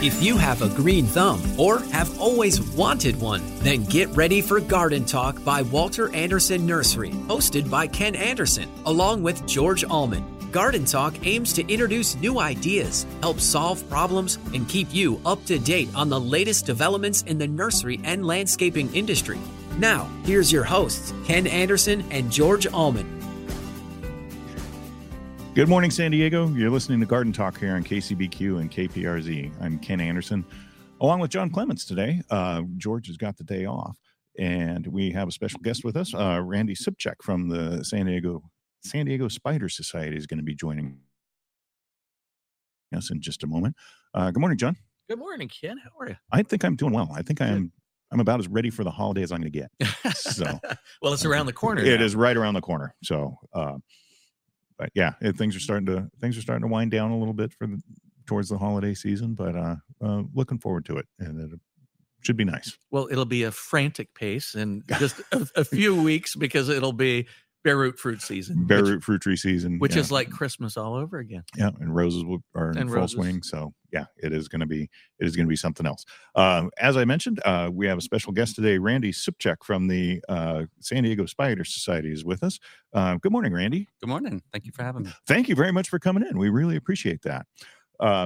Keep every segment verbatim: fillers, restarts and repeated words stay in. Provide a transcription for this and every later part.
If you have a green thumb or have always wanted one, then get ready for Garden Talk by Walter Anderson Nursery, hosted by Ken Anderson, along with George Allman. Garden Talk aims to introduce new ideas, help solve problems, and keep you up to date on the latest developments in the nursery and landscaping industry. Now, here's your hosts, Ken Anderson and George Allman. Good morning, San Diego. You're listening to Garden Talk here on K C B Q and K P R Z. I'm Ken Anderson, along with John Clements today. Uh, George has got the day off, and we have a special guest with us. Uh, Randy Sipchak from the San Diego San Diego Spider Society is going to be joining us in just a moment. Uh, good morning, John. Good morning, Ken. How are you? I think I'm doing well. I think I'm I'm about as ready for the holiday as I'm going to get. So, well, it's around the corner. It now. is right around the corner. So. Uh, But yeah, it, things are starting to things are starting to wind down a little bit for the, towards the holiday season. But uh, uh, looking forward to it, and it should be nice. Well, it'll be a frantic pace in just a, a few weeks because it'll be bare root fruit season, bare which, root fruit tree season, which yeah. is like Christmas all over again. Yeah, and roses will, are in and full roses. swing. So yeah, it is going to be it is going to be something else. Uh, as I mentioned, uh, we have a special guest today. Randy Sipchak from the uh, San Diego Spider Society is with us. Uh, good morning, Randy. Good morning. Thank you for having me. Thank you very much for coming in. We really appreciate that. Uh,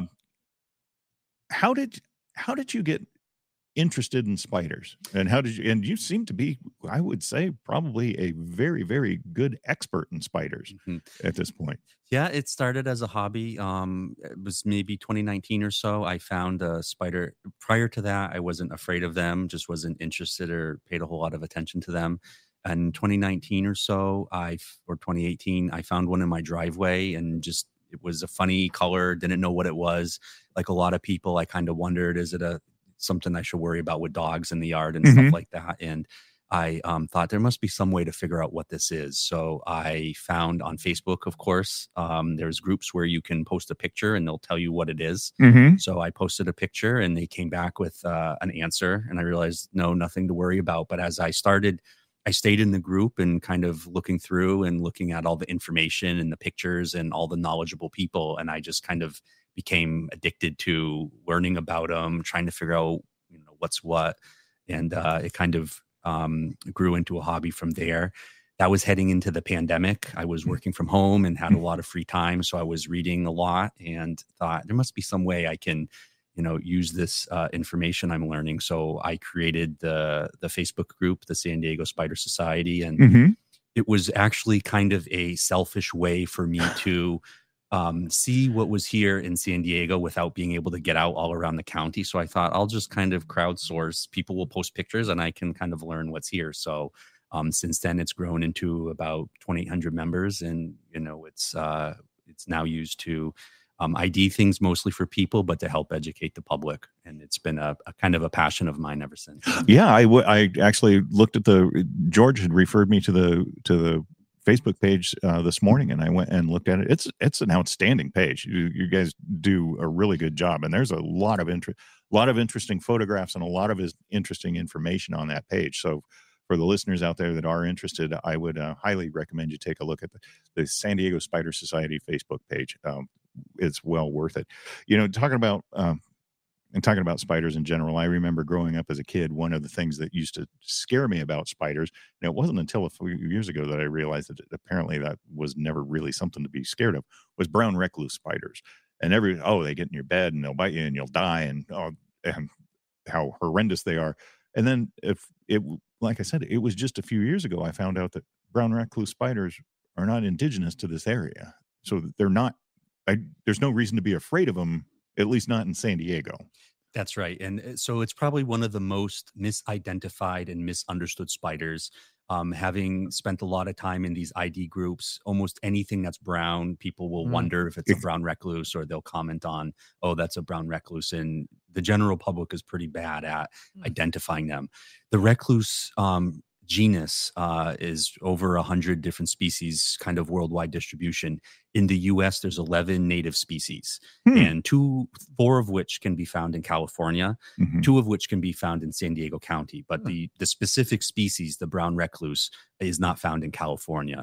how did how did you get interested in spiders, and how did you? And you seem to be, I would say, probably a very very good expert in spiders mm-hmm. at this point. Yeah, it started as a hobby. Um, it was maybe twenty nineteen or so. I found a spider. Prior to that, I wasn't afraid of them, just wasn't interested or paid a whole lot of attention to them. And twenty nineteen or so, I or twenty eighteen, I found one in my driveway, and just it was a funny color. Didn't know what it was. Like a lot of people, I kind of wondered, is it a something I should worry about with dogs in the yard and mm-hmm. stuff like that? And I um, thought there must be some way to figure out what this is. So I found on Facebook, of course, um, there's groups where you can post a picture and they'll tell you what it is. Mm-hmm. So I posted a picture and they came back with uh, an answer, and I realized, no, nothing to worry about. But as I started, I stayed in the group and kind of looking through and looking at all the information and the pictures and all the knowledgeable people. And I just kind of became addicted to learning about them, trying to figure out, you know, what's what. And uh, it kind of um, grew into a hobby from there. That was heading into the pandemic. I was working from home and had a lot of free time. So I was reading a lot and thought there must be some way I can, you know, use this uh, information I'm learning. So I created the, the Facebook group, the San Diego Spider Society. And mm-hmm. it was actually kind of a selfish way for me to um, see what was here in San Diego without being able to get out all around the county. So I thought I'll just kind of crowdsource. People will post pictures and I can kind of learn what's here. So um, since then it's grown into about twenty-eight hundred members, and, you know, it's, uh, it's now used to um, I D things mostly for people, but to help educate the public. And it's been a, a kind of a passion of mine ever since. Yeah. I, w- I actually looked at the, George had referred me to the, to the, Facebook page uh, this morning, and I went and looked at it. It's it's an outstanding page. You, you guys do a really good job, and there's a lot of interest, a lot of interesting photographs, and a lot of interesting information on that page. So, for the listeners out there that are interested, I would uh, highly recommend you take a look at the, the San Diego Spider Society Facebook page. Um, it's well worth it. You know, talking about. Um, And talking about spiders in general, I remember growing up as a kid, one of the things that used to scare me about spiders, and it wasn't until a few years ago that I realized that apparently that was never really something to be scared of, was brown recluse spiders. And every, oh, they get in your bed and they'll bite you and you'll die, and, oh, and how horrendous they are. And then if it, like I said, it was just a few years ago, I found out that brown recluse spiders are not indigenous to this area. So they're not, I, there's no reason to be afraid of them, at least not in San Diego. That's right. And so it's probably one of the most misidentified and misunderstood spiders. Um, having spent a lot of time in these I D groups, almost anything that's brown, people will mm. wonder if it's a brown recluse, or they'll comment on, oh, that's a brown recluse. And the general public is pretty bad at mm. identifying them. The recluse um, genus uh, is over a hundred different species, kind of worldwide distribution. In the U S, there's eleven native species, hmm. and two, four of which can be found in California, mm-hmm. two of which can be found in San Diego County. But hmm. the the specific species, the brown recluse, is not found in California.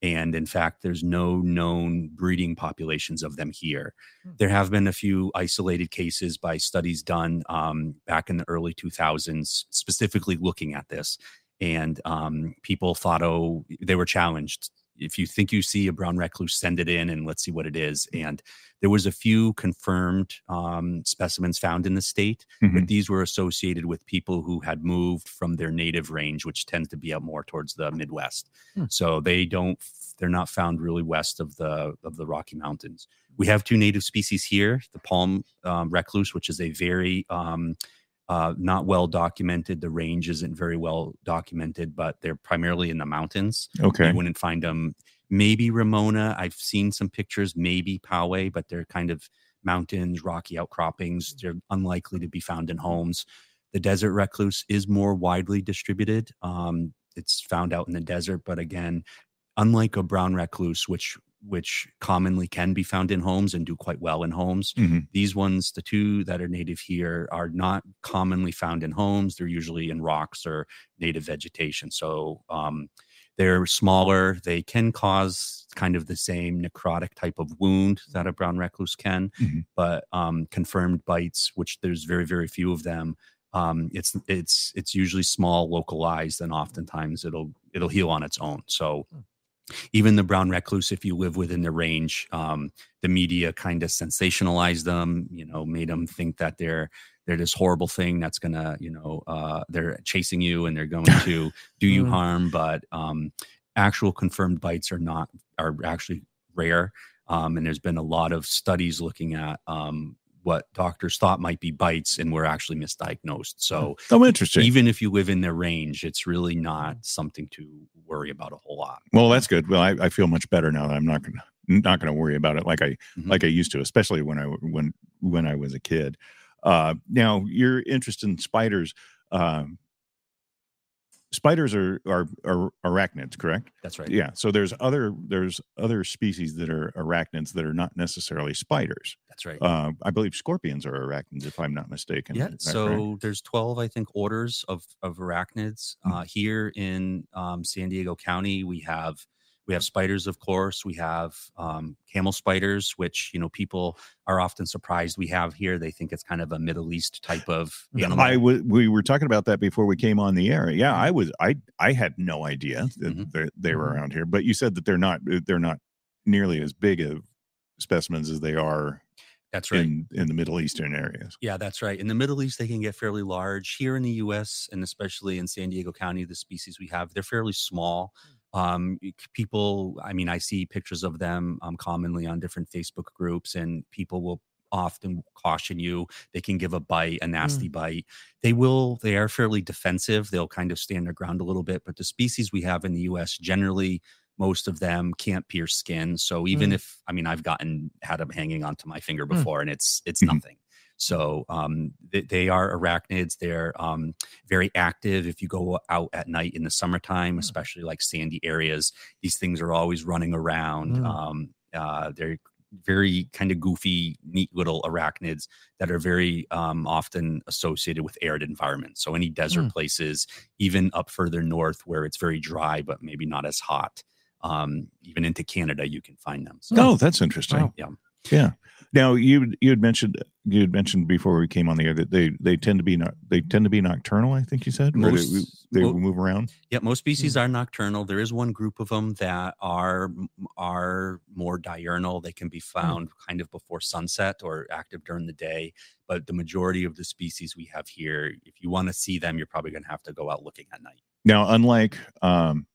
And in fact, there's no known breeding populations of them here. Hmm. There have been a few isolated cases by studies done um, back in the early two thousands, specifically looking at this. And um, people thought, oh, they were challenged. If you think you see a brown recluse, send it in and let's see what it is. And there was a few confirmed um, specimens found in the state, Mhm. but these were associated with people who had moved from their native range, which tends to be up more towards the Midwest. Hmm. So they don't, they're not found really west of the of the Rocky Mountains. We have two native species here, the palm um, recluse, which is a very um, uh, not well documented. The range isn't very well documented, but they're primarily in the mountains. Okay. You wouldn't find them. Maybe Ramona. I've seen some pictures, maybe Poway, but they're kind of mountains, rocky outcroppings. They're unlikely to be found in homes. The desert recluse is more widely distributed. Um, it's found out in the desert, but again, unlike a brown recluse, which which commonly can be found in homes and do quite well in homes, Mhm. these ones, the two that are native here, are not commonly found in homes. They're usually in rocks or native vegetation. So um, they're smaller. They can cause kind of the same necrotic type of wound that a brown recluse can, Mhm. but um, confirmed bites, which there's very, very few of them. Um, it's it's it's usually small, localized, and oftentimes it'll it'll heal on its own. So even the brown recluse, if you live within the range, um, the media kind of sensationalized them, you know, made them think that they're they're this horrible thing that's gonna, you know, uh, they're chasing you and they're going to do you Mm. harm. But um, actual confirmed bites are not are actually rare, um, and there's been a lot of studies looking at um, what doctors thought might be bites and were actually misdiagnosed. So Oh, interesting. even if you live in their range, it's really not something to worry about a whole lot. Well, that's good. Well, I, I feel much better now that I'm not gonna not gonna worry about it like I Mhm. like I used to, especially when I when when I was a kid. Uh, now, your interest in spiders. Um, spiders are, are are arachnids, correct? That's right. Yeah. So there's other there's other species that are arachnids that are not necessarily spiders. That's right. Uh, I believe scorpions are arachnids, if I'm not mistaken. Yeah. Is that So correct? there's twelve, I think, orders of of arachnids. Mm. Uh, here in um, San Diego County, we have we have spiders, of course. We have um, camel spiders, which, you know, people are often surprised we have here. They think it's kind of a Middle East type of animal. I w- we were talking about that before we came on the air. Yeah, I was I I had no idea that Mhm. they're- they were Mhm. around here, but you said that they're not they're not nearly as big of specimens as they are That's right. in in the Middle Eastern areas. Yeah, that's right. In the Middle East, they can get fairly large. Here in the U S, and especially in San Diego County, the species we have, they're fairly small. Um, y- people, I mean, I see pictures of them um, commonly on different Facebook groups, and people will often caution you. They can give a bite, a nasty bite. They will, they are fairly defensive. They'll kind of stand their ground a little bit. But the species we have in the U S, generally, most of them can't pierce skin. So even Mm. if, I mean, I've gotten, had them hanging onto my finger Mm. before, and it's, it's Mhm. nothing. So um, they, they are arachnids. They're um, very active. If you go out at night in the summertime, especially like sandy areas, these things are always running around. Mm. Um, uh, they're very kind of goofy, neat little arachnids that are very um, often associated with arid environments. So any desert Mm. places, even up further north where it's very dry, but maybe not as hot, um, even into Canada, you can find them. So, Oh, that's interesting. Wow. yeah. Yeah. Now you you had mentioned you had mentioned before we came on the air that they they tend to be not they tend to be nocturnal. I think you said Or Most- they, they mo- move around. Yeah, most species are nocturnal. There is one group of them that are are more diurnal. They can be found kind of before sunset or active during the day. But the majority of the species we have here, if you want to see them, you're probably going to have to go out looking at night. Now, unlike um,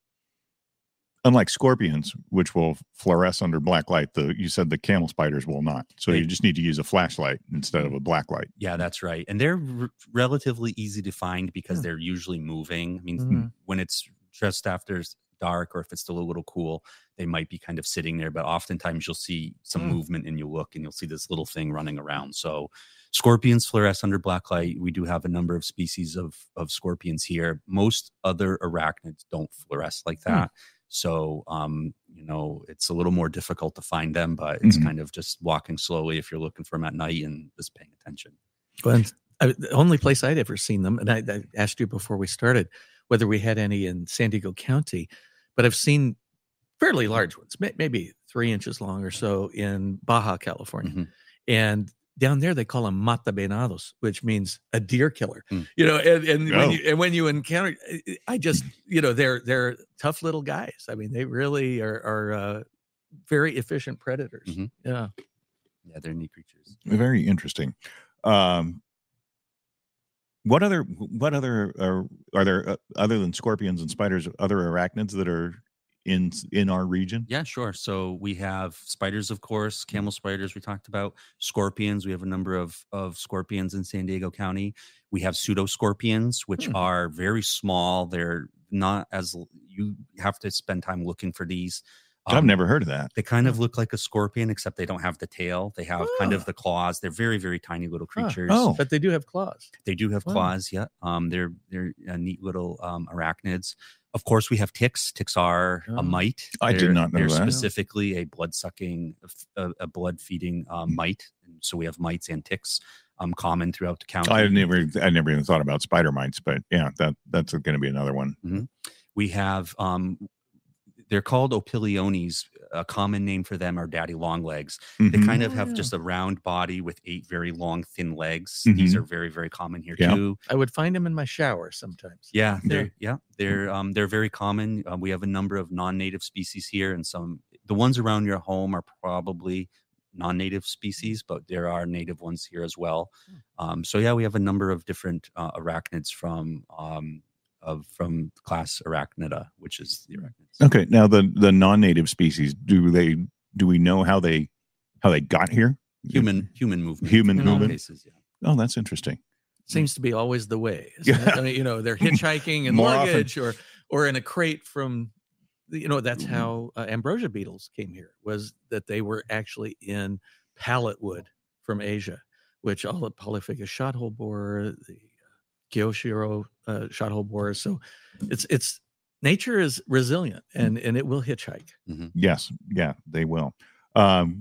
unlike scorpions, which will fluoresce under black light, the you said the camel spiders will not. So They- you just need to use a flashlight instead of a black light. Yeah, that's right. And they're r- relatively easy to find because Hmm. they're usually moving. I mean, Mhm. when it's just after s- dark or if it's still a little cool, they might be kind of sitting there. But oftentimes you'll see some Hmm. movement and you look and you'll see this little thing running around. So scorpions fluoresce under black light. We do have a number of species of, of scorpions here. Most other arachnids don't fluoresce like Hmm. that. So, um, you know, it's a little more difficult to find them, but it's Mhm. kind of just walking slowly if you're looking for them at night and just paying attention. Well, and I, the only place I'd ever seen them, and I, I asked you before we started whether we had any in San Diego County, but I've seen fairly large ones, may, maybe three inches long or so in Baja, California. Mm-hmm. And down there they call them mata venados, which means a deer killer. Mm. You know, and, and Oh. when you and when you encounter, I just, you know, they're they're tough little guys. I mean, they really are are uh, very efficient predators. Mhm. Yeah. Yeah, they're neat creatures. Very interesting. Um, what other what other are, are there uh, other than scorpions and spiders? Other arachnids that are in in our region? Yeah, sure. So we have spiders, of course, camel spiders we talked about, scorpions. We have a number of of scorpions in San Diego County. We have pseudoscorpions, which Hmm. are very small. They're not as you have to spend time looking for these. I've Um, never heard of that. They kind of look like a scorpion, except they don't have the tail. They have kind Ah. of the claws. They're very, very tiny little Huh. creatures. Oh. But they do have claws. They do have Wow. claws. Yeah. Um, they're they're uh, neat little um, arachnids. Of course, we have ticks. Ticks are Oh. a mite. I did They're- not know They're that. specifically a blood sucking, a, a blood feeding um, mite. And so we have mites and ticks um, common throughout the county. I never I never even thought about spider mites, but yeah, that that's going to be another one. We have um, they're called opiliones. A common name for them are daddy long legs. They Mhm. kind of Oh, have yeah. just a round body with eight very long, thin legs. Mhm. These are very, very common here Yeah. too. I would find them in my shower sometimes. Yeah, Yeah. they're yeah, they're um they're very common. Uh, we have a number of non-native species here, and some the ones around your home are probably non-native species, but there are native ones here as well. Um, so yeah, we have a number of different uh, arachnids from um of from class Arachnida, which is the arachnids. Okay, now the the non-native species, do they do we know how they how they got here? Human human movement. Human in all movement? cases, yeah. Oh, that's interesting. Seems to be always the way. isn't it? Yeah. I mean, you know, they're hitchhiking and More often. luggage or or in a crate from, you know, that's Mhm. how uh, ambrosia beetles came here, was that they were actually in pallet wood from Asia, which all the Polyphagus shothole borer, the uh, Kyoshiro uh, shothole borer. So it's it's nature is resilient and and it will hitchhike. Yes, yeah, they will. Um,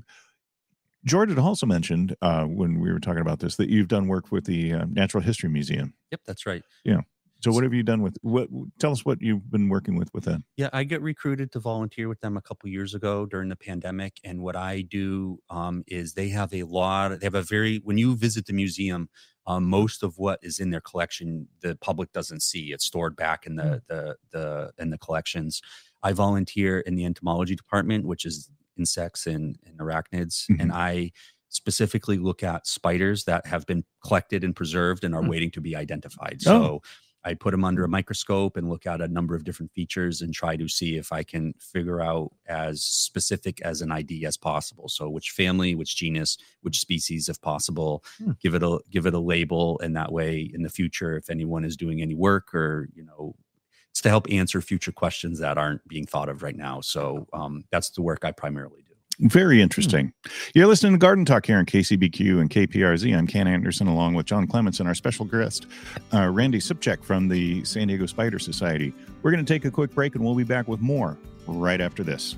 George had also mentioned uh, when we were talking about this that you've done work with the uh, Natural History Museum. Yep, that's right. So, what have you done with what? Tell us what you've been working with with them. Yeah, I get recruited to volunteer with them a couple years ago during the pandemic, and what I do um, is they have a lot. They have a very when you visit the museum, um, most of what is in their collection the public doesn't see. It's stored back in the the the in the collections. I volunteer in the entomology department, which is insects and, and arachnids, Mhm. and I specifically look at spiders that have been collected and preserved and are Hmm. waiting to be identified. Oh. So I put them under a microscope and look at a number of different features and try to see if I can figure out as specific as an I D as possible. So which family, which genus, which species, if possible, Hmm. give it a give it a label, and that way in the future, if anyone is doing any work or you know, it's to help answer future questions that aren't being thought of right now. So um, that's the work I primarily do. Very interesting. You're listening to Garden Talk here on K C B Q and K P R Z. I'm Ken Anderson, along with John Clements and our special guest, uh, Randy Sipchak from the San Diego Spider Society. We're going to take a quick break, and we'll be back with more right after this.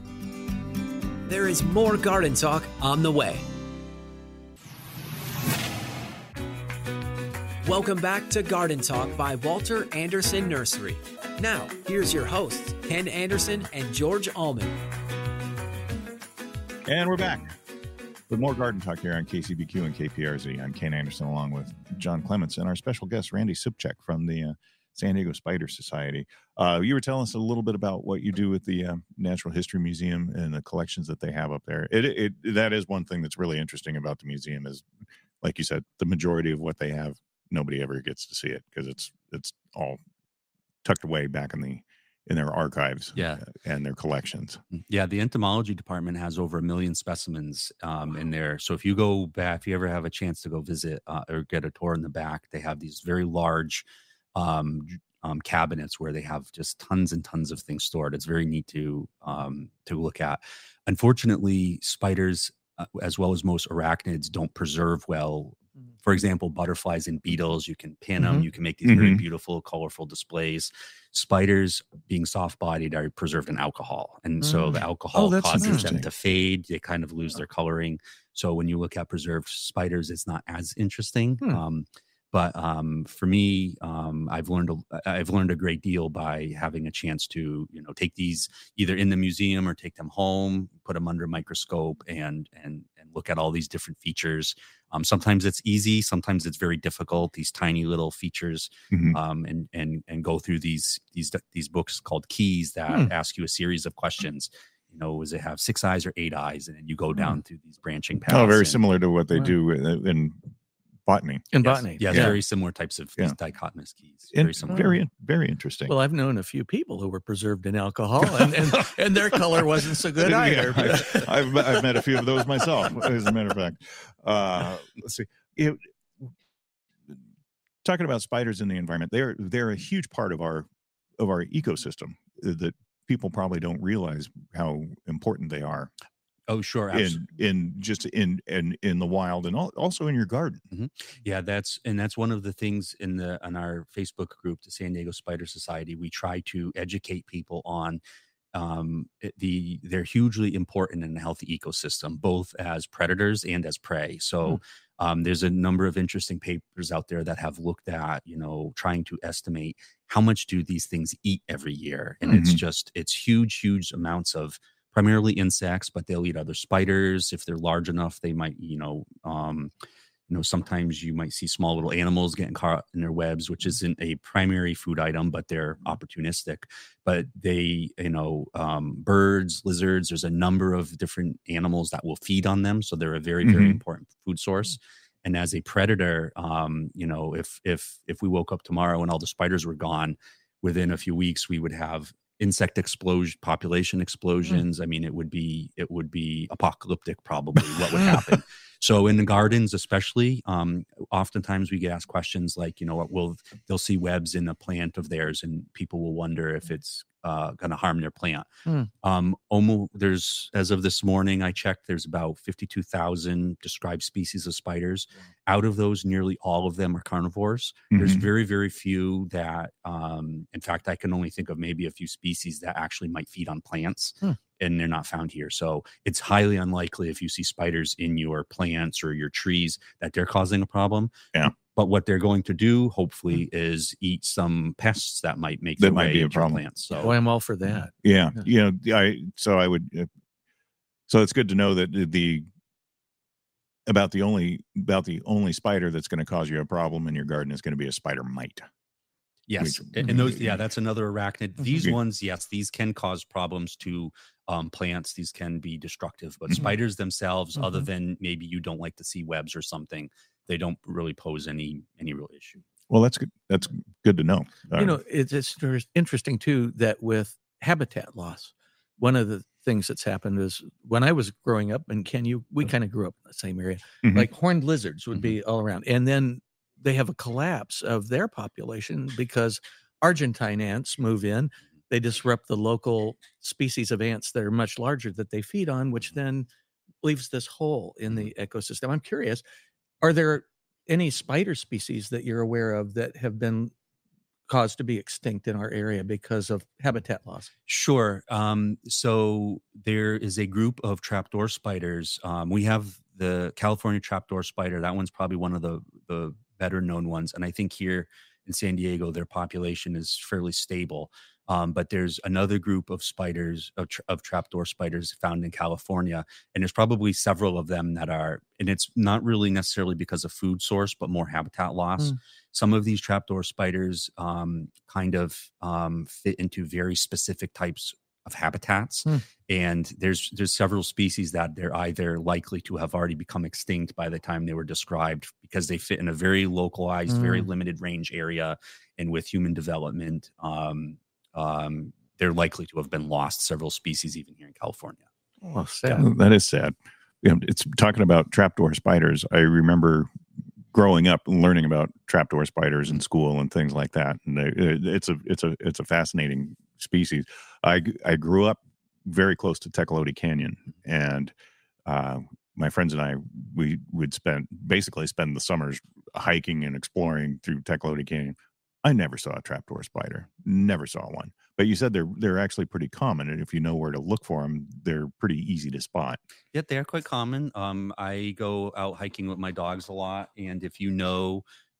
There is more Garden Talk on the way. Welcome back to Garden Talk by Walter Anderson Nursery. Now, here's your hosts, Ken Anderson and George Allman. And we're back with more Garden Talk here on K C B Q and K P R Z. I'm Ken Anderson, along with John Clements and our special guest, Randy Sipchak from the uh, San Diego Spider Society. Uh, you were telling us a little bit about what you do with the uh, Natural History Museum and the collections that they have up there. It, it that is one thing that's really interesting about the museum is, like you said, the majority of what they have, nobody ever gets to see it because it's it's all tucked away back in the in their archives, Yeah. uh, and their collections. Yeah, the entomology department has over a million specimens um, in there. So if you go back, if you ever have a chance to go visit uh, or get a tour in the back, they have these very large um, j- um, cabinets where they have just tons and tons of things stored. It's very neat to um, to look at. Unfortunately, spiders, uh, as well as most arachnids, don't preserve well. For example, butterflies and beetles, you can pin them, Mhm. you can make these very Mhm. beautiful, colorful displays. Spiders, being soft-bodied, are preserved in alcohol, and so the Mm. alcohol Oh, that's causes interesting. them to fade. They kind of lose their coloring. So when you look at preserved spiders, it's not as interesting. Hmm. Um, But um, for me, um, I've learned a, I've learned a great deal by having a chance to, you know, take these either in the museum or take them home, put them under a microscope, and and and look at all these different features. Um, sometimes it's easy, sometimes it's very difficult. These tiny little features, Mhm. um, and and and go through these these these books called Keys that Hmm. ask you a series of questions. You know, does it have six eyes or eight eyes? And then you go down through these branching paths. Oh, very and- similar to what they Wow. do in, in botany. In Yes, botany. yes, Yeah. very similar types of these Yeah. dichotomous keys. And Very similar. very, very interesting. Well, I've known a few people who were preserved in alcohol, and, and, and their color wasn't so good Yeah, either. I've, I've, met- I've met a few of those myself, as a matter of fact. Uh, let's see. It, talking about spiders in the environment, they're they're a huge part of our of our ecosystem that people probably don't realize how important they are Oh, sure. abso- in in just in in in the wild and al- also in your garden. Yeah, that's and that's one of the things in the on our Facebook group, the San Diego Spider Society. We try to educate people on um it- the they're hugely important in a healthy ecosystem, both as predators and as prey. So um there's a number of interesting papers out there that have looked at, you know, trying to estimate how much do these things eat every year. And it's Mhm. just it's huge, huge amounts of primarily insects, but they'll eat other spiders. If they're large enough, they might, you know, um, you know, sometimes you might see small little animals getting caught in their webs, which isn't a primary food item, but they're opportunistic. But they, you know, um, birds, lizards, there's a number of different animals that will feed on them. So they're a very, very Mhm. important food source. And as a predator, um, you know, if if if we woke up tomorrow and all the spiders were gone, within a few weeks we would have insect explosion, population explosions. I mean, it would be it would be apocalyptic probably what would happen. So in the gardens, especially, um, oftentimes we get asked questions like, you know, what will they'll see webs in a plant of theirs, and people will wonder if it's uh, going to harm their plant. Hmm. Um, almost there's as of this morning, I checked, there's about fifty-two thousand described species of spiders. Out of those, nearly all of them are carnivores. There's Mhm. very, very few that, um, in fact, I can only think of maybe a few species that actually might feed on plants. Hmm. And they're not found here. So it's highly unlikely if you see spiders in your plants or your trees that they're causing a problem. Yeah. But what they're going to do, hopefully, is eat some pests that might make That their might way be a into your problem. plants. So Boy, I'm all for that. Yeah, Yeah. you know, I so I would. Uh, so it's good to know that the- the about the only about the only spider that's going to cause you a problem in your garden is going to be a spider mite. yes, Which- and and those, yeah, that's another arachnid. These Mhm. ones, yes, these can cause problems to um, plants. These can be destructive, but Mhm. spiders themselves, other Mhm. than maybe you don't like to see webs or something, they don't really pose any any real issue. Well, that's good. That's good to know. Uh, You know, it's, it's inter- interesting too that with habitat loss, one of the things that's happened is when I was growing up, and Ken, you we kind of grew up in the same area, Mhm. like horned lizards would Mhm. be all around, and then they have a collapse of their population because Argentine ants move in. They disrupt the local species of ants that are much larger that they feed on, which then leaves this hole in the ecosystem. I'm curious, are there any spider species that you're aware of that have been caused to be extinct in our area because of habitat loss? Sure. Um, so there is a group of trapdoor spiders. Um, we have the California trapdoor spider. That one's probably one of the the better known ones. And I think here in San Diego, their population is fairly stable. Um, but there's another group of spiders, of, tra- of trapdoor spiders found in California. And there's probably several of them that are, and it's not really necessarily because of food source, but more habitat loss. Mm. Some of these trapdoor spiders um, kind of um, fit into very specific types of habitats. Hmm. And there's there's several species that they're either likely to have already become extinct by the time they were described because they fit in a very localized, very Mm. limited range area. And with human development, um, um, they're likely to have been lost, several species even here in California. Oh, sad. Yeah, that is sad. You know, it's talking about trapdoor spiders. I remember growing up and learning about trapdoor spiders in school and things like that. And they, it- it's a it's a it's a fascinating species. I g- I grew up very close to Tecolote Canyon, and uh, my friends and I we would spend basically spend the summers hiking and exploring through Tecolote Canyon. I never saw a trapdoor spider. Never saw one. But you said they're they're actually pretty common, and if you know where to look for them, they're pretty easy to spot. Yeah, they are quite common. Um, I go out hiking with my dogs a lot, and if you know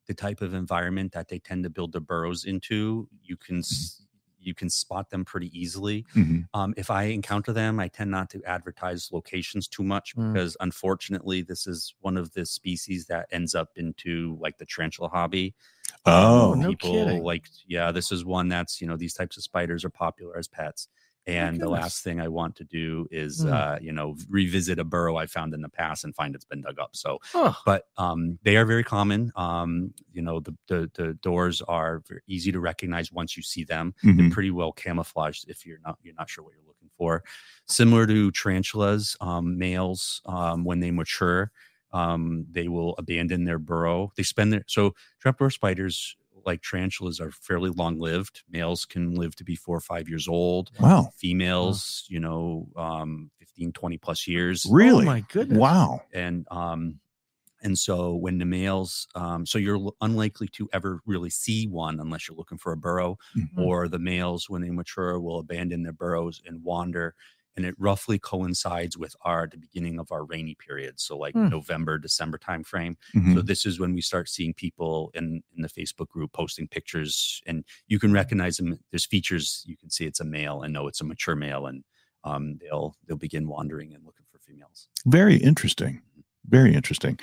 the type of environment that they tend to build their burrows into, you can s- you can spot them pretty easily. Mhm. Um, if I encounter them, I tend not to advertise locations too much Mm. because unfortunately, this is one of the species that ends up into like the tarantula hobby. Oh, no people kidding. like, yeah, this is one that's, you know, these types of spiders are popular as pets. And the goodness. last thing I want to do is, Mm. uh, you know, revisit a burrow I found in the past and find it's been dug up. So, Oh, but um, they are very common. Um, you know, the, the the doors are very easy to recognize once you see them. Mhm. They're pretty well camouflaged if you're not you're not sure what you're looking for. Similar to tarantulas, um, males um, when they mature, um, they will abandon their burrow. They spend their so trapdoor spiders, like tarantulas, are fairly long lived. Males can live to be four or five years old. wow. Females, you know, um, fifteen, twenty plus years. Really? Oh my goodness. Wow. And um, and so when the males, um, so you're l- unlikely to ever really see one unless you're looking for a burrow, Mhm. or the males, when they mature, will abandon their burrows and wander. And it roughly coincides with our the beginning of our rainy period, so like Hmm. November, December timeframe. Mhm. So this is when we start seeing people in in the Facebook group posting pictures, and you can recognize them. There's features you can see it's a male and know it's a mature male, and um, they'll they'll begin wandering and looking for females. Very interesting. Very interesting.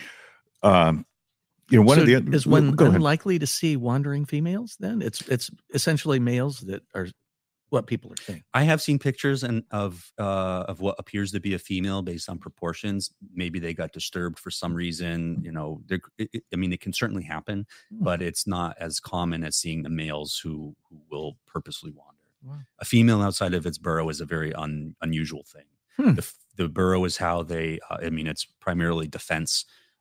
Um, you know, one so of the oth- is one go ahead. unlikely to see wandering females then? It's it's essentially males that are what people are saying. I have seen pictures and of uh, of what appears to be a female based on proportions. Maybe they got disturbed for some reason. You know, there- it, it- I mean, it can certainly happen, Hmm. but it's not as common as seeing the males who who will purposely wander. Wow. A female outside of its burrow is a very un, unusual thing. Hmm. The, f- the burrow is how they. Uh, I mean, it's primarily defense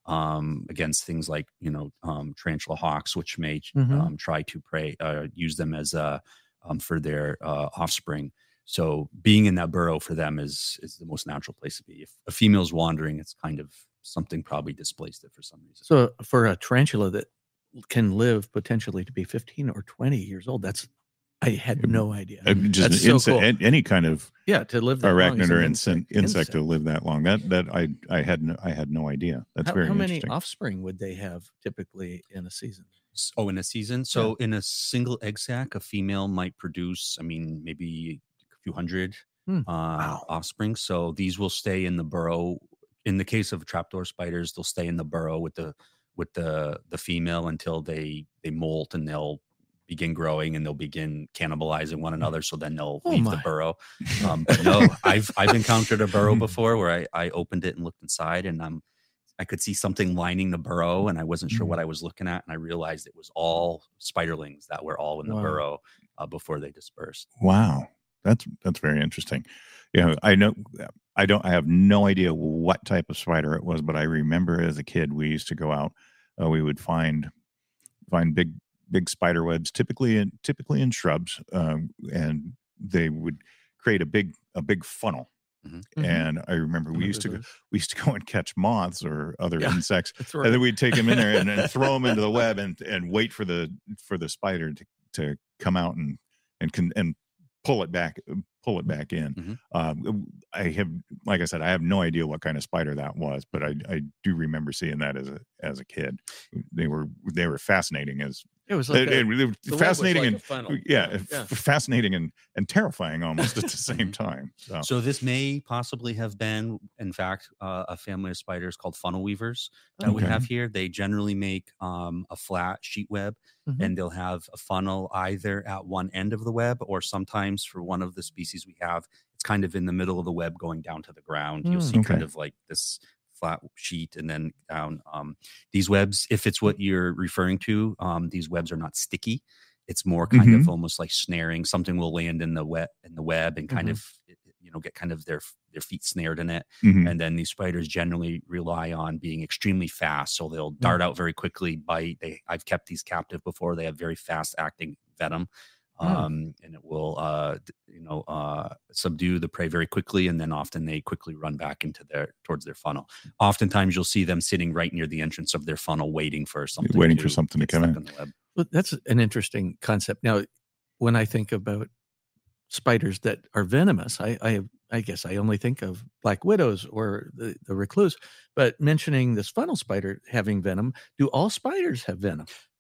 um, against things like you know um, tarantula hawks, which may Mhm. um, try to prey, uh, use them as a um, for their uh, offspring. So being in that burrow for them is is the most natural place to be. If a female's wandering, it's kind of something probably displaced it for some reason. So for a tarantula that can live potentially to be fifteen or twenty years old, that's I had no idea. Uh, just That's an so inse- cool. an- any kind of Yeah, to live that long as arachnid or an insect, insect to live that long. That that I I had no, I had no idea. That's How, very how many interesting. offspring would they have typically in a season? S- Oh, in a season. So in a single egg sac, a female might produce, I mean, maybe a few hundred Hmm. uh, offspring. So these will stay in the burrow. In the case of trapdoor spiders, they'll stay in the burrow with the with the the female until they they molt, and they'll begin growing and they'll begin cannibalizing one another. So then they'll Oh leave my. the burrow. Um, but no, I've I've encountered a burrow before where I I opened it and looked inside, and I'm I could see something lining the burrow, and I wasn't sure what I was looking at. And I realized it was all spiderlings that were all in the Wow. burrow uh, before they dispersed. Wow, that's that's very interesting. You know, I know I don't I have no idea what type of spider it was, but I remember as a kid we used to go out. Uh, we would find find big big spider webs, typically in typically in shrubs, um, and they would create a big a big funnel. Mhm. Mhm. And I remember we used to go, we used to go and catch moths or other Yeah. insects, That's and right. then we'd take them in there and, and throw them into the web and and wait for the for the spider to, to come out and and can and pull it back pull it back in. Mhm. Um, I have, like I said, I have no idea what kind of spider that was, but I I do remember seeing that as a as a kid. They were they were fascinating as It was they, like they a, were the web was fascinating like and a funnel. yeah, Yeah. f- fascinating and and terrifying almost at the same Mhm. time. So, So this may possibly have been, in fact, uh, a family of spiders called funnel weavers that we Okay. have here. They generally make um, a flat sheet web, Mhm. and they'll have a funnel either at one end of the web, or sometimes for one of the species we have, it's kind of in the middle of the web going down to the ground. You'll Mm. see kind Okay. of like this flat sheet and then down. Um, these webs, if it's what you're referring to, um, these webs are not sticky. It's more kind of almost like snaring. Something will land in the web in the web and kind Mhm. of you know get kind of their their feet snared in it. mhm. And then these spiders generally rely on being extremely fast, so they'll dart out very quickly, bite. They I've kept these captive before. They have very fast acting venom. Hmm. Um, and it will, uh, d- you know, uh, subdue the prey very quickly, and then often they quickly run back into their towards their funnel. Oftentimes, you'll see them sitting right near the entrance of their funnel, waiting for something, Waiting for something to get come stuck in. the web. Well, that's an interesting concept. Now, when I think about spiders that are venomous, I I, I guess I only think of black widows or the, the recluse. But mentioning this funnel spider having venom, do all spiders have venom?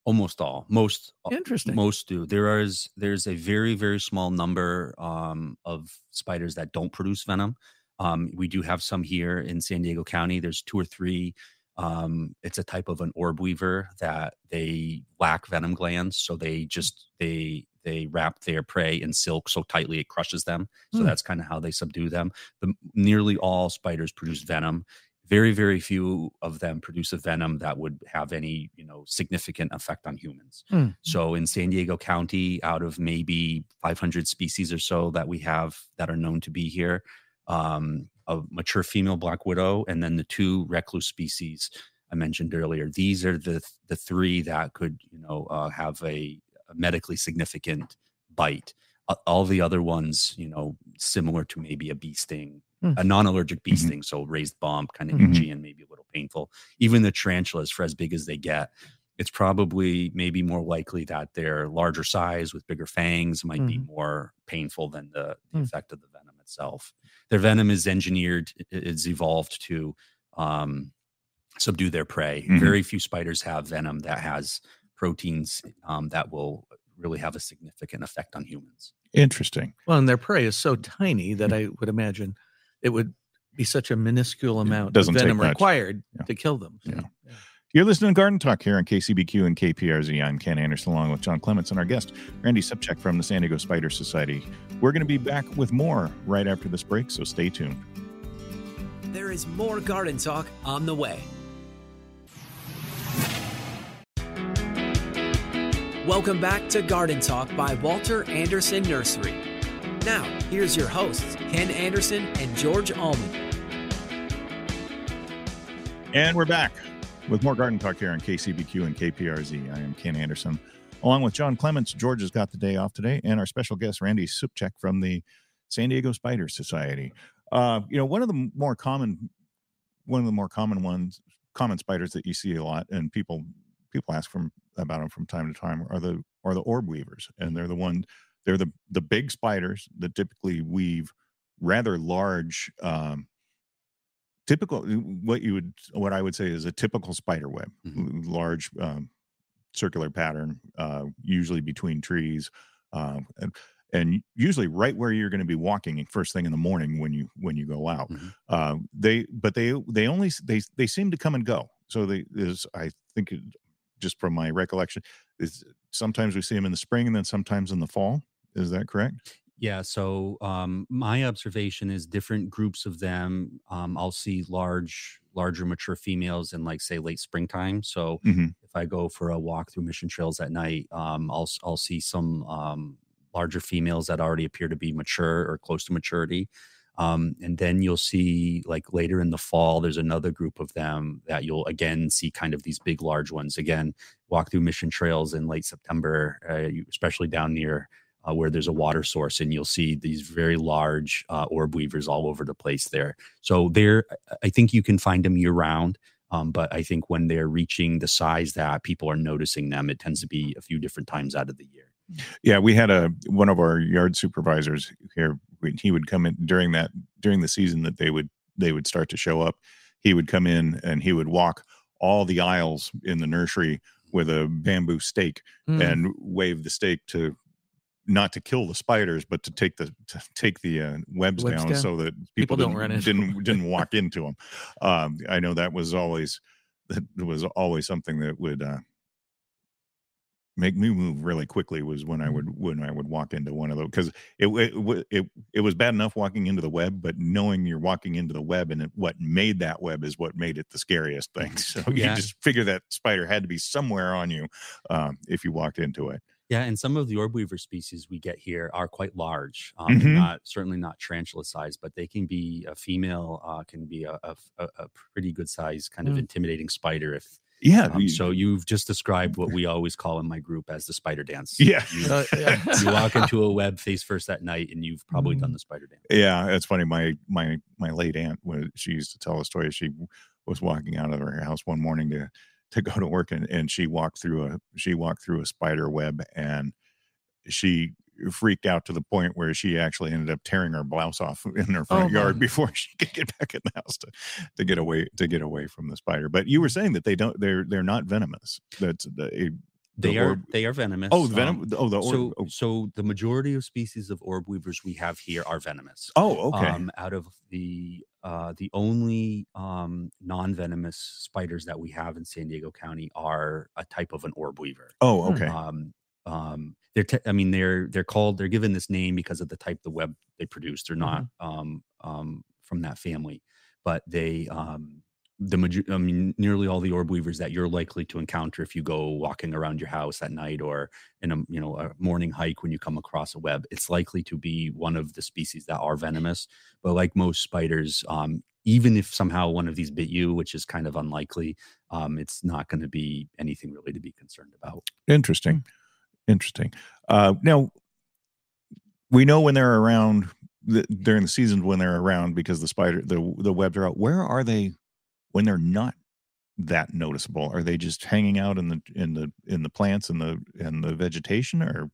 Almost all. Most Interesting. Most do. There is there's a very very small number um, of spiders that don't produce venom. Um, we do have some here in San Diego County. There's two or three. Um, it's a type of an orb weaver that they lack venom glands, so they just they they wrap their prey in silk so tightly it crushes them. So Hmm. that's kind of how they subdue them. But nearly all spiders produce venom. Very, very few of them produce a venom that would have any, you know, significant effect on humans. Hmm. So in San Diego County, out of maybe five hundred species or so that we have that are known to be here, um, a mature female black widow, and then the two recluse species I mentioned earlier. These are the the three that could, you know, uh, have a, a medically significant bite. Uh, all the other ones, you know, similar to maybe a bee sting. Hmm. A non-allergic bee Mhm. sting, so raised bump, kind of Mhm. itchy and maybe a little painful. Even the tarantulas, for as big as they get, it's probably maybe more likely that their larger size with bigger fangs might be Mhm. more painful than the, the Hmm. effect of the venom itself. Their venom is engineered, it- it's evolved to um, subdue their prey. Mhm. Very few spiders have venom that has proteins um, that will really have a significant effect on humans. Interesting. Well, and their prey is so tiny that I would imagine it would be such a minuscule amount of doesn't take venom much. required Yeah. to kill them. So, Yeah. yeah. You're listening to Garden Talk here on K C B Q and K P R Z. I'm Ken Anderson along with John Clements and our guest, Randy Subcheck from the San Diego Spider Society. We're going to be back with more right after this break, so stay tuned. There is more Garden Talk on the way. Welcome back to Garden Talk by Walter Anderson Nursery. Now, here's your hosts, Ken Anderson and George Allman. And we're back with more Garden Talk here on K C B Q and K P R Z. I am Ken Anderson, along with John Clements. George has got the day off today, and our special guest, Randy Subcheck from the San Diego Spider Society. Uh, you know, one of the more common, one of the more common ones, common spiders that you see a lot, and people people ask from about them from time to time, are the are the orb weavers, and they're the one, they're the the big spiders that typically weave rather large. Um, typical what you would what I would say is a typical spider web, Mhm. large um, circular pattern, uh, usually between trees, um, and, and usually right where you're going to be walking first thing in the morning when you when you go out. Mhm. Uh, they but they they only they they seem to come and go. So they is I think it, just from my recollection is sometimes we see them in the spring and then sometimes in the fall. Is that correct? Yeah. So um, my observation is different groups of them. Um, I'll see large, larger mature females in like say late springtime. So Mhm. if I go for a walk through Mission Trails at night, um, I'll I'll see some um, larger females that already appear to be mature or close to maturity. Um, and then you'll see like later in the fall, there's another group of them that you'll again see kind of these big, large ones. Again, walk through Mission Trails in late September, uh, you- especially down near uh, where there's a water source, and you'll see these very large uh, orb weavers all over the place there. So there, I think you can find them year round. Um, but I think when they're reaching the size that people are noticing them, it tends to be a few different times out of the year. Yeah, we had a one of our yard supervisors here. When he would come in during that during the season that they would they would start to show up. He would come in and he would walk all the aisles in the nursery with a bamboo stake Mm. and wave the stake to not to kill the spiders, but to take the to take the uh, webs, Webs down, down. so that People people, don't didn't, run into didn't them. didn't walk into them. Um, I know that was always that was always something that would uh, make me move really quickly, was when I would when I would walk into one of those, because it, it it it was bad enough walking into the web, but knowing you're walking into the web and it, what made that web is what made it the scariest thing. So Yeah. you just figure that spider had to be somewhere on you um, if you walked into it. Yeah, and some of the orb weaver species we get here are quite large, um, Mhm. and not certainly not tarantula size, but they can be a female uh, can be a, a, a a pretty good size, kind of Mm. intimidating spider. If Yeah. um, you- so, you've just described what we always call in my group as the spider dance. Yeah. you, Uh, yeah. you walk into a web face first at night, and you've probably done Mm. the spider dance. Yeah, it's funny. My my my late aunt, when she used to tell a story, she was walking out of her house one morning to to go to work, and, and she walked through a she walked through a spider web, and she freaked out to the point where she actually ended up tearing her blouse off in her front Oh, yard my. before she could get back in the house to, to get away to get away from the spider. But you were saying that they don't they're they're not venomous. That's the the They are orb- they are venomous. Oh, the venom. Um, oh, the orb. so oh. so the majority of species of orb weavers we have here are venomous. Oh, okay. Um, out of the uh, the only um, non-venomous spiders that we have in San Diego County are a type of an orb weaver. oh, okay. Um, um, they're te- I mean they're they're called they're given this name because of the type of web they produce. They're not um, um, from that family, but they um, the major I mean nearly all the orb weavers that you're likely to encounter if you go walking around your house at night or in a you know a morning hike when you come across a web, it's likely to be one of the species that are venomous. But like most spiders, um, even if somehow one of these bit you, which is kind of unlikely, um, it's not going to be anything really to be concerned about. Interesting. Interesting. Uh, now, we know when they're around the, during the season when they're around because the spider, the the webs are out. Where are they when they're not that noticeable? Are they just hanging out in the in the in the plants and the and the vegetation, or?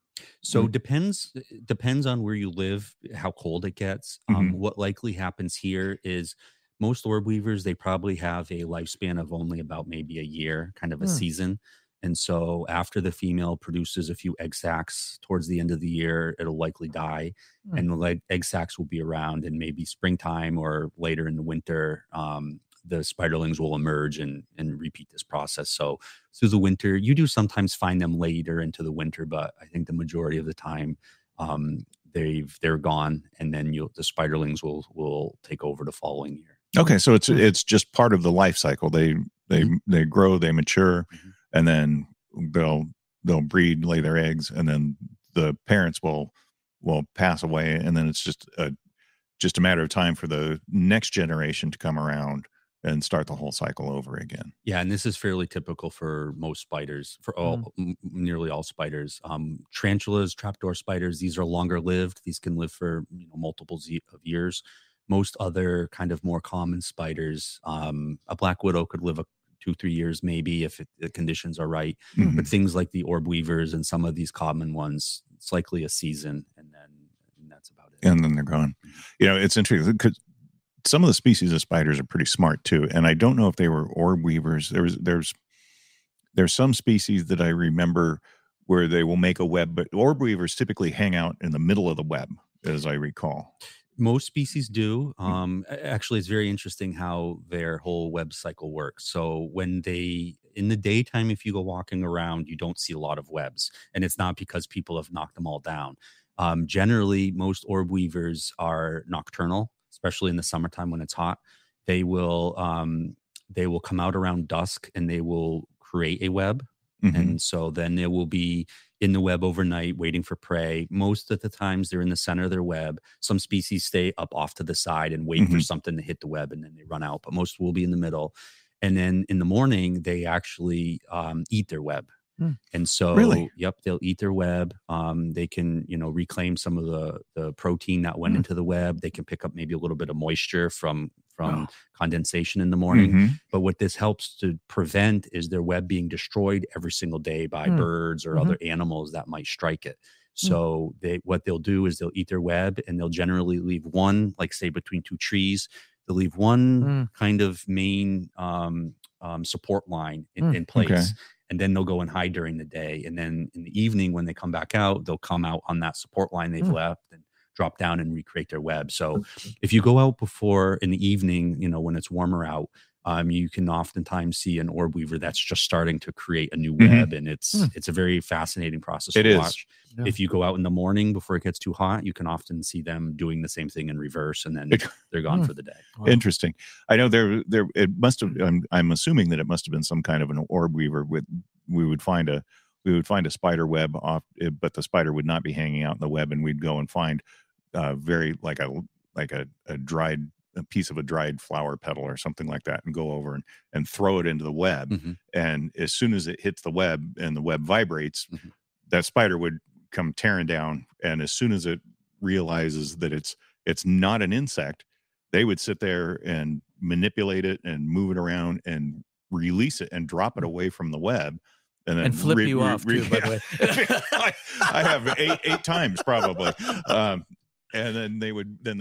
So Mm. depends depends on where you live, how cold it gets. Um, Mhm. what likely happens here is most orb weavers, they probably have a lifespan of only about maybe a year, kind of a Hmm. season. And so after the female produces a few egg sacs towards the end of the year, it'll likely die. Hmm. And the leg, egg sacs will be around in maybe springtime or later in the winter. Um, the spiderlings will emerge and, and repeat this process. So through the winter, you do sometimes find them later into the winter, but I think the majority of the time um, they've they're gone, and then you'll the spiderlings will will take over the following year. Okay, so it's it's just part of the life cycle. They they Mhm. they grow, they mature, Mhm. and then they'll they'll breed, lay their eggs, and then the parents will will pass away, and then it's just a just a matter of time for the next generation to come around and start the whole cycle over again. Yeah, and this is fairly typical for most spiders, for all m- nearly all spiders. Um, tarantulas, trapdoor spiders, these are longer lived. These can live for you know multiple z- of years. Most other kind of more common spiders, um, a black widow could live a two, three years maybe if it, the conditions are right. Mhm. But things like the orb weavers and some of these common ones, it's likely a season, and then and that's about it. And then they're gone. You know, it's interesting because some of the species of spiders are pretty smart too. And I don't know if they were orb weavers. There was there's there's some species that I remember where they will make a web, but orb weavers typically hang out in the middle of the web, as I recall. Most species do. Um, a- actually, it's very interesting how their whole web cycle works. So when they, in the daytime, if you go walking around, you don't see a lot of webs, and it's not because people have knocked them all down. Um, generally, most orb weavers are nocturnal, especially in the summertime when it's hot. They will um, they will come out around dusk and they will create a web. Mhm. And so then they will be in the web overnight waiting for prey. Most of the times they're in the center of their web. Some species stay up off to the side and wait for Mhm. something to hit the web and then they run out, but most will be in the middle. And then in the morning, they actually um, eat their web. Hmm. And so, Really? yep, they'll eat their web. Um, they can, you know, reclaim some of the the protein that went Hmm. into the web. They can pick up maybe a little bit of moisture from from Oh. condensation in the morning. Mhm. But what this helps to prevent is their web being destroyed every single day by Hmm. birds or Mhm. other animals that might strike it. So they what they'll do is they'll eat their web and they'll generally leave one, like say between two trees, they'll leave one Mm. kind of main um, um, support line in, Mm. in place. Okay. And then they'll go and hide during the day. And then in the evening, when they come back out, they'll come out on that support line they've Mm. left and drop down and recreate their web. So if you go out before in the evening, you know, when it's warmer out, um, you can oftentimes see an orb weaver that's just starting to create a new Mhm. web. And it's Hmm. it's a very fascinating process It to is. watch. Yeah. If you go out in the morning before it gets too hot, you can often see them doing the same thing in reverse, and then It- they're gone Hmm. for the day. Wow. Interesting. I know there there it must have I'm I'm assuming that it must have been some kind of an orb weaver with we would find a we would find a spider web off eh, but the spider would not be hanging out in the web, and we'd go and find uh very like a like a, a dried a piece of a dried flower petal or something like that and go over and, and throw it into the web. Mhm. And as soon as it hits the web and the web vibrates, Mhm. that spider would come tearing down. And as soon as it realizes that it's it's not an insect, they would sit there and manipulate it and move it around and release it and drop it away from the web. And, then And flip you off, too, by the way. I, I have eight eight times probably. Um, and then they would then they would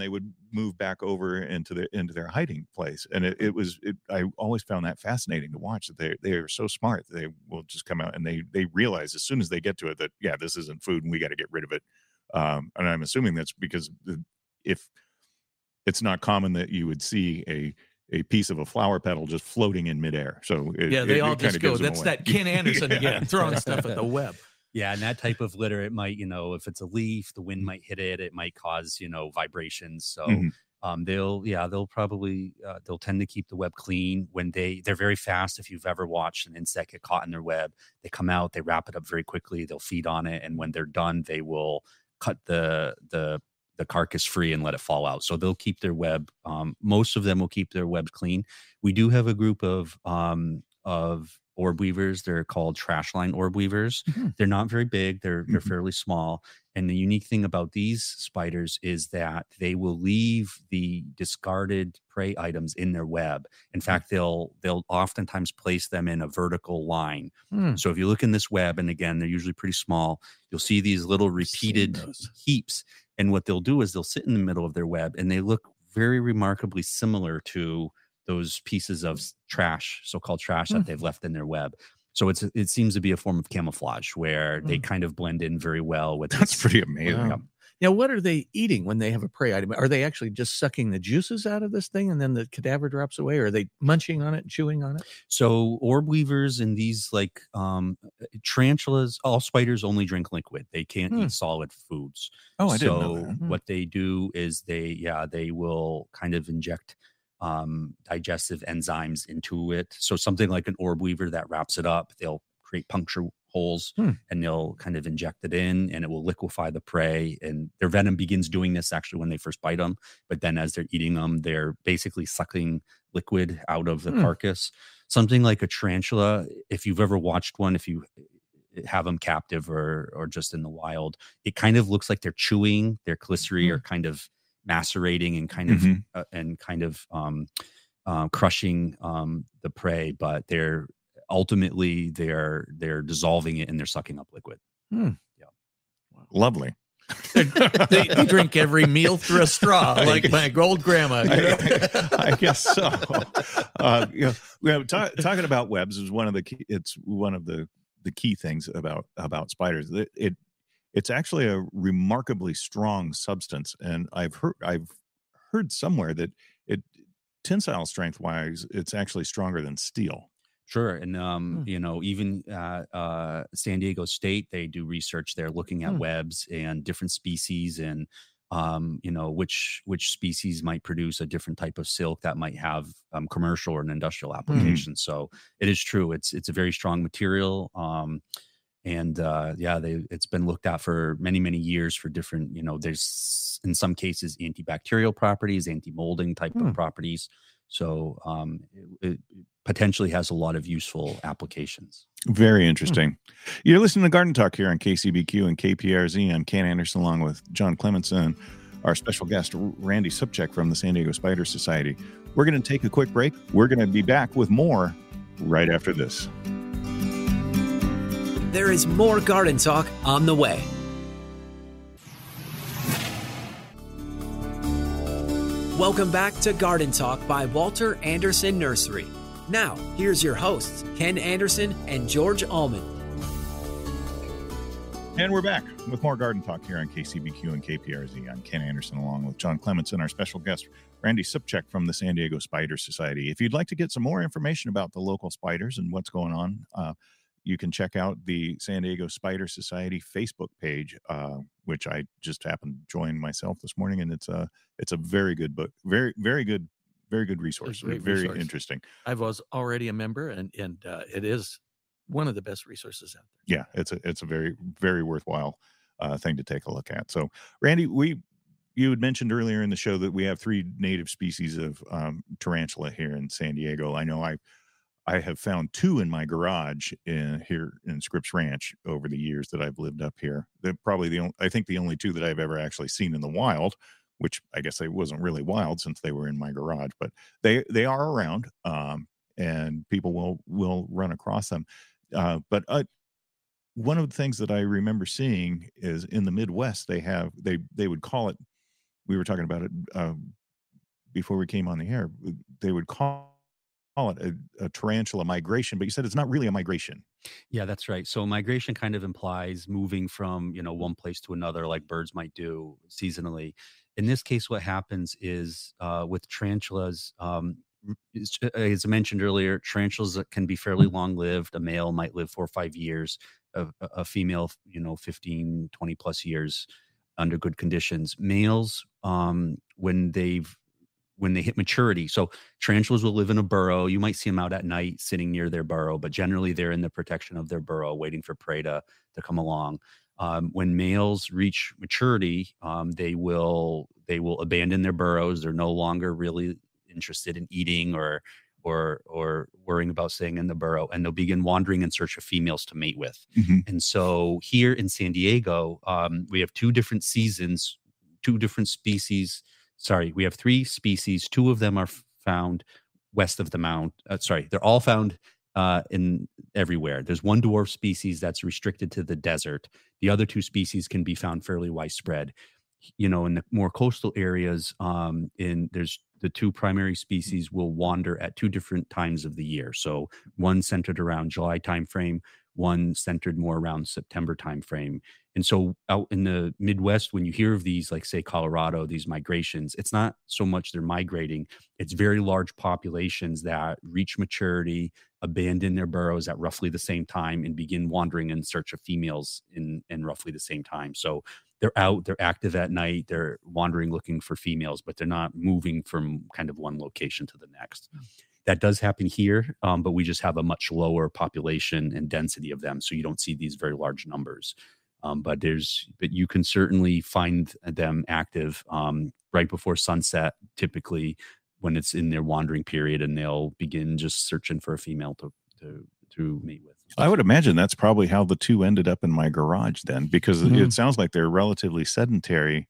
move back over into the into their hiding place. And it, it was it, I always found that fascinating to watch. That they they are so smart. They will just come out and they they realize as soon as they get to it that yeah, this isn't food and we got to get rid of it. Um, and I'm assuming that's because the, if it's not common that you would see a a piece of a flower petal just floating in midair. So it, yeah, they it, all it just go. That's away. that Ken Anderson Yeah. again, throwing stuff at the web. Yeah, and that type of litter, it might, you know, if it's a leaf, the wind might hit it. It might cause, you know, vibrations. So Mhm. um, they'll, yeah, they'll probably, uh, they'll tend to keep the web clean when they, they're very fast. If you've ever watched an insect get caught in their web, they come out, they wrap it up very quickly, they'll feed on it. And when they're done, they will cut the, the, the carcass free and let it fall out. So they'll keep their web. Um, most of them will keep their webs clean. We do have a group of, um, of orb weavers. They're called trash line orb weavers. Mhm. They're not very big. They're they're Mhm. fairly small. And the unique thing about these spiders is that they will leave the discarded prey items in their web. In fact, they'll they'll oftentimes place them in a vertical line. Hmm. So if you look in this web, and again, they're usually pretty small, you'll see these little I've seen repeated those. heaps. And what they'll do is they'll sit in the middle of their web, and they look very remarkably similar to those pieces of s- trash, so-called trash that Hmm. they've left in their web. So it's it seems to be a form of camouflage where they Hmm. kind of blend in very well with That's this- pretty amazing. Wow. Now, what are they eating when they have a prey item? Are they actually just sucking the juices out of this thing and then the cadaver drops away? Or are they munching on it and chewing on it? So orb weavers and these like um tarantulas, all spiders only drink liquid. They can't Hmm. eat solid foods. Oh, I didn't so know that. Hmm. what they do is they yeah, they will kind of inject um digestive enzymes into it. So something like an orb weaver that wraps it up, they'll create puncture holes Hmm. and they'll kind of inject it in and it will liquefy the prey. And their venom begins doing this actually when they first bite them. But then as they're eating them, they're basically sucking liquid out of the Hmm. carcass. Something like a tarantula, if you've ever watched one, if you have them captive or or just in the wild, it kind of looks like they're chewing. Their chelicerae Hmm. are kind of macerating and kind of Mhm. uh, and kind of um, uh, crushing um, the prey, but they're ultimately they're they're dissolving it and they're sucking up liquid. Lovely. they, they drink every meal through a straw, like my old grandma. you know? I, I guess so. Uh, you know, we have ta- talking about webs is one of the key, it's one of the the key things about about spiders. It, it it's actually a remarkably strong substance, and I've heard I've heard somewhere that it tensile strength wise, it's actually stronger than steel. Sure. And, um, Hmm. you know, even at uh, San Diego State, they do research. They're looking at Hmm. webs and different species and, um, you know, which which species might produce a different type of silk that might have um, commercial or an industrial application. So it is true. It's it's a very strong material. Um, and uh, yeah, they it's been looked at for many, many years for different, you know, there's in some cases antibacterial properties, anti-molding type Hmm. of properties. So um, it, it potentially has a lot of useful applications. Very interesting. You're listening to Garden Talk here on K C B Q and K P R Z. I'm Ken Anderson along with John Clementson, our special guest, Randy Subcheck from the San Diego Spider Society. We're going to take a quick break. We're going to be back with more right after this. There is more Garden Talk on the way. Welcome back to Garden Talk by Walter Anderson Nursery. Now, here's your hosts, Ken Anderson and George Allman. And we're back with more Garden Talk here on K C B Q and K P R Z. I'm Ken Anderson along with John Clementson, our special guest, Randy Subcheck from the San Diego Spider Society. If you'd like to get some more information about the local spiders and what's going on, uh, you can check out the San Diego Spider Society Facebook page, uh, which I just happened to join myself this morning, and it's a it's a very good book, very very good, very good resource, It's a great very resource. interesting. I was already a member, and and uh, it is one of the best resources out there. Yeah, it's a it's a very very worthwhile uh, thing to take a look at. So, Randy, we you had mentioned earlier in the show that we have three native species of um, tarantula here in San Diego. I know I I have found two in my garage in here in Scripps Ranch over the years that I've lived up here. They're probably the only, I think the only two that I've ever actually seen in the wild, which I guess they wasn't really wild since they were in my garage, but they they are around, um, and people will will run across them. Uh, but uh, one of the things that I remember seeing is in the Midwest, they have they they would call it. We were talking about it uh, before we came on the air, they would call it a, a tarantula migration, but you said it's not really a migration. Yeah, that's right. So migration kind of implies moving from, you know, one place to another, like birds might do seasonally. In this case, what happens is uh, with tarantulas, um, as I mentioned earlier, tarantulas can be fairly long-lived. A male might live four or five years, a, a female, you know, fifteen, twenty plus years under good conditions. Males, um, when they've when they hit maturity. So tarantulas will live in a burrow. You might see them out at night sitting near their burrow, but generally they're in the protection of their burrow, waiting for prey to, to come along. Um, when males reach maturity, um, they will they will abandon their burrows. They're no longer really interested in eating or or or worrying about staying in the burrow, and they'll begin wandering in search of females to mate with. Mm-hmm. And so here in San Diego, um, we have two different seasons, two different species. Sorry, we have three species. Two of them are found west of the mount. Uh, sorry, they're all found uh, in everywhere. There's one dwarf species that's restricted to the desert. The other two species can be found fairly widespread. You know, in the more coastal areas, um, in there's the two primary species will wander at two different times of the year. So one centered around July timeframe, one centered more around September timeframe. And so out in the Midwest, when you hear of these, like say Colorado, these migrations, it's not so much they're migrating, it's very large populations that reach maturity, abandon their burrows at roughly the same time, and begin wandering in search of females in, in roughly the same time. So they're out, they're active at night, they're wandering looking for females, but they're not moving from kind of one location to the next. That does happen here, um, but we just have a much lower population and density of them, so you don't see these very large numbers. Um, but there's, but you can certainly find them active um, right before sunset, typically when it's in their wandering period, and they'll begin just searching for a female to to to mate with. I would imagine that's probably how the two ended up in my garage then, because mm-hmm. it sounds like they're relatively sedentary,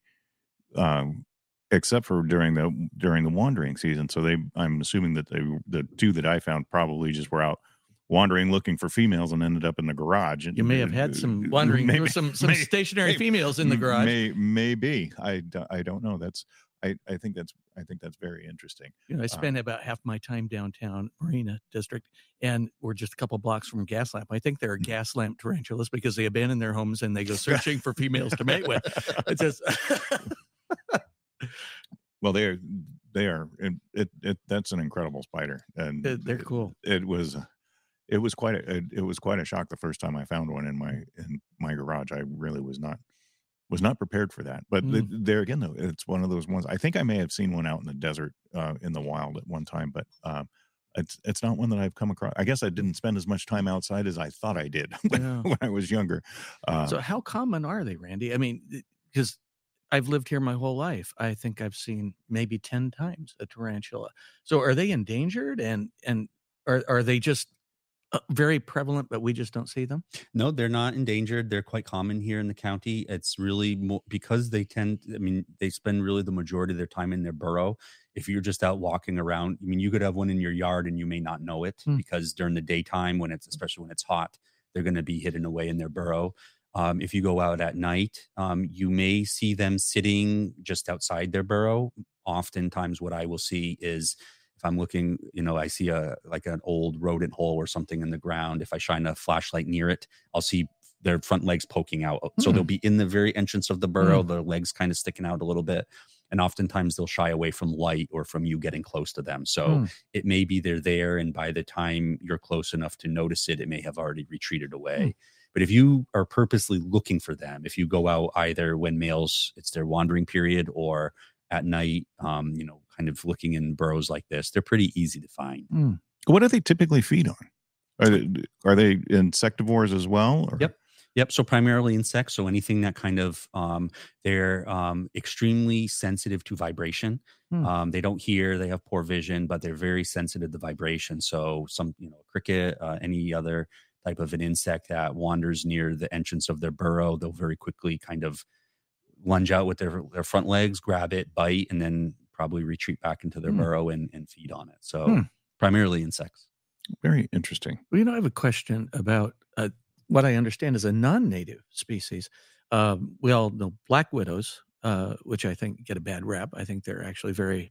um, except for during the during the wandering season. So they, I'm assuming that they, the two that I found probably just were out wandering looking for females and ended up in the garage. And you may have had some wandering, maybe, there were some some may, stationary may, females in the garage. May, maybe I, I don't know. That's I, I think that's I think that's very interesting. You know, I spend uh, about half my time downtown Marina District, and we're just a couple blocks from gas lamp. I think there are gas lamp tarantulas because they abandon their homes and they go searching for females to mate with. It's just well, they are they are it, it, it that's an incredible spider, and they're cool. It, it was. It was quite a it, it was quite a shock the first time I found one in my in my garage. I really was not was not prepared for that. But mm. the, there again, though, it's one of those ones. I think I may have seen one out in the desert, uh, in the wild at one time, but um, it's it's not one that I've come across. I guess I didn't spend as much time outside as I thought I did when, yeah. when I was younger. Uh, so how common are they, Randy? I mean, because I've lived here my whole life. I think I've seen maybe ten times a tarantula. So are they endangered, and and are are they just Uh, very prevalent, but we just don't see them? No, they're not endangered. They're quite common here in the county. It's really more because they tend, I mean, they spend really the majority of their time in their burrow. If you're just out walking around, I mean, you could have one in your yard and you may not know it hmm. because during the daytime, when it's, especially when it's hot, they're going to be hidden away in their burrow. Um, if you go out at night, um, you may see them sitting just outside their burrow. Oftentimes what I will see is, if I'm looking, you know, I see a like an old rodent hole or something in the ground. If I shine a flashlight near it, I'll see their front legs poking out. Mm. So they'll be in the very entrance of the burrow, mm. their legs kind of sticking out a little bit. And oftentimes they'll shy away from light or from you getting close to them. So mm. it may be they're there, and by the time you're close enough to notice it, it may have already retreated away. Mm. But if you are purposely looking for them, if you go out either when males, it's their wandering period, or at night, um, you know, kind of looking in burrows like this, they're pretty easy to find. Mm. What do they typically feed on? Are they, are they insectivores as well? Or? Yep. Yep. So primarily insects. So anything that kind of, um, they're um, extremely sensitive to vibration. Mm. Um, they don't hear, they have poor vision, but they're very sensitive to vibration. So some, you know, cricket, uh, any other type of an insect that wanders near the entrance of their burrow, they'll very quickly kind of lunge out with their, their front legs, grab it, bite, and then probably retreat back into their mm. burrow and, and feed on it. So hmm. primarily insects. Very interesting. Well, you know, I have a question about uh, what I understand is a non-native species. Um, we all know black widows, uh, which I think get a bad rap. I think they're actually very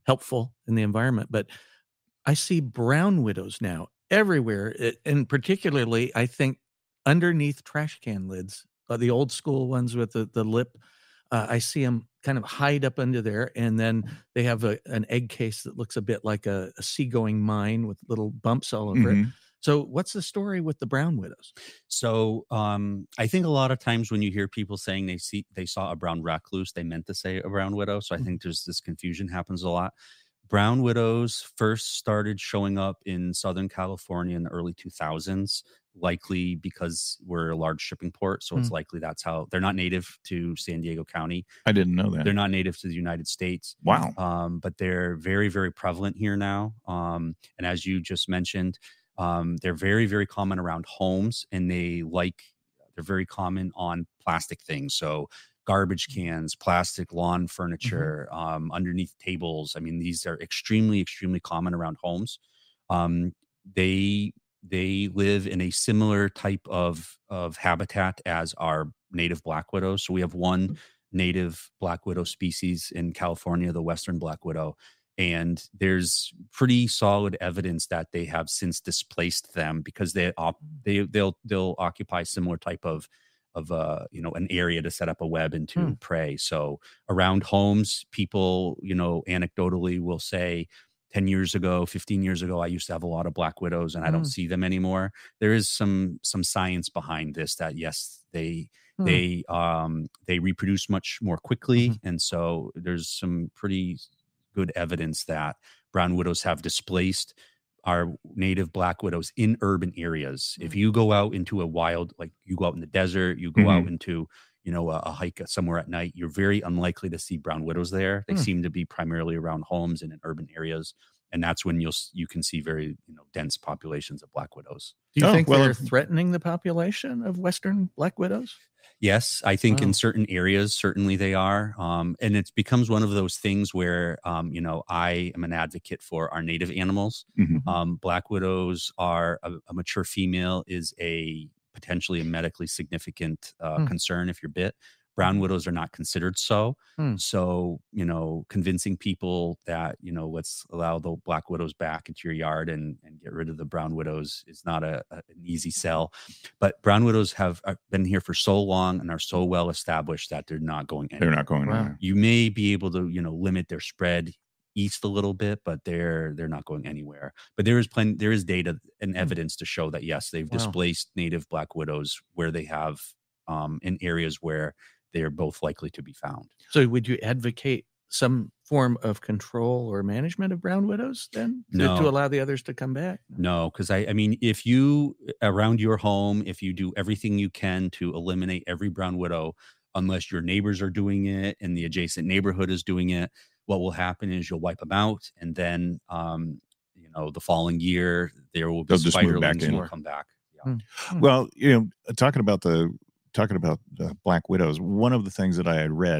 helpful in the environment. But I see brown widows now everywhere, it, and particularly, I think, underneath trash can lids, uh, the old school ones with the, the lip. Uh, I see them kind of hide up under there, and then they have a, an egg case that looks a bit like a, a seagoing mine with little bumps all over Mhm. it. So what's the story with the brown widows? So um, I think a lot of times when you hear people saying they see they saw a brown recluse, they meant to say a brown widow. So I Mhm. think there's this confusion happens a lot. Brown widows first started showing up in Southern California in the early two thousands, likely because we're a large shipping port. So it's Mm. likely that's how they're not native to San Diego County. I didn't know that. They're not native to the United States. Wow. Um, but they're very, very prevalent here now. Um, and as you just mentioned, um, they're very, very common around homes, and they like, they're very common on plastic things. So garbage cans, plastic lawn furniture, um, underneath tables. I mean, these are extremely, extremely common around homes. Um, they they live in a similar type of of habitat as our native black widows. So we have one native black widow species in California, the western black widow, and there's pretty solid evidence that they have since displaced them because they op- they they'll they'll occupy similar type of of uh you know an area to set up a web and to Hmm. prey. So around homes, people, you know, anecdotally will say ten years ago, fifteen years ago, I used to have a lot of black widows and I don't Hmm. see them anymore. There is some some science behind this that yes, they Hmm. they um they reproduce much more quickly, Mhm. and so there's some pretty good evidence that brown widows have displaced our native black widows in urban areas. If Mm. you go out into a wild, like you go out in the desert, you go Mhm. out into, you know, a, a hike somewhere at night, you're very unlikely to see brown widows there. They Hmm. seem to be primarily around homes and in urban areas. And that's when you'll, s- you can see very, you know, dense populations of black widows. Do you Oh, think well, they're if- threatening the population of western black widows? Yes, I think Wow. in certain areas, certainly they are. Um, and it becomes one of those things where, um, you know, I am an advocate for our native animals. Mhm. Um, black widows are a, a mature female is a potentially a medically significant uh, Hmm. concern if you're bit. Brown widows are not considered so. Hmm. So, you know, convincing people that, you know, let's allow the black widows back into your yard and, and get rid of the brown widows is not a, a, an easy sell. But brown widows have uh, been here for so long and are so well established that they're not going anywhere. They're not going Wow. anywhere. You may be able to, you know, limit their spread east a little bit, but they're they're not going anywhere. But there is plenty, there is data and evidence to show that yes, they've Wow. displaced native black widows where they have um, in areas where they are both likely to be found. So would you advocate some form of control or management of brown widows then to, No. to allow the others to come back? No, because I, I mean, if you around your home, if you do everything you can to eliminate every brown widow, unless your neighbors are doing it and the adjacent neighborhood is doing it, what will happen is you'll wipe them out, and then um, you know the following year there will be They'll just move back spiderlings in. will come back. Yeah. Hmm. Hmm. Well, you know, talking about the talking about uh, black widows, one of the things that I had read,